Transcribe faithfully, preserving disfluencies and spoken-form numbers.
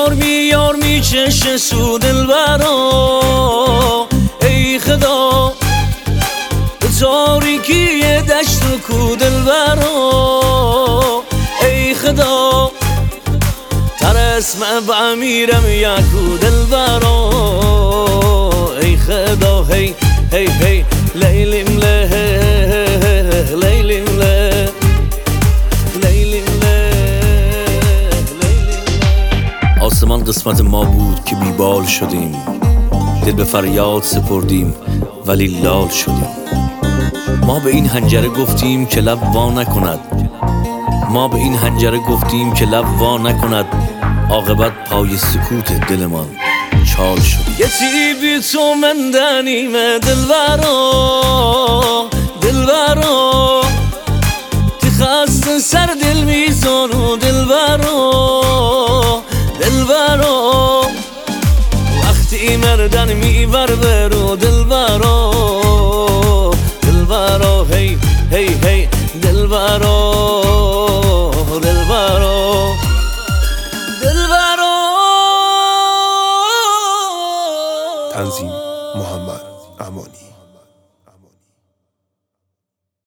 یار می یار می چشه سو دلبرا ای خدا به تاریکی دشت و کو دلبرا ای خدا ترسم بعمیرم یکو دلبرا ای خدا هی هی هی لیلیم له لیلیم له لیلیم له لیلیم له. آسمان قسمت ما بود که بیبال شدیم، دل به فریاد سپردیم ولی لال شدیم. ما به این حنجره گفتیم که لب وا نکند، ما به این حنجره گفتیم که لب وا نکند، عاقبت پای سکوت دلمان چال شد. یه تیبی تو من دنیم دلبرا دلبرا تی خست سر دل میزانو دلبرا دلبرا وقتی مردن میبر برو دلبرا دلبرا هی هی هی دلبرا دلبرا دلبرا. تنظیم محمد امانی.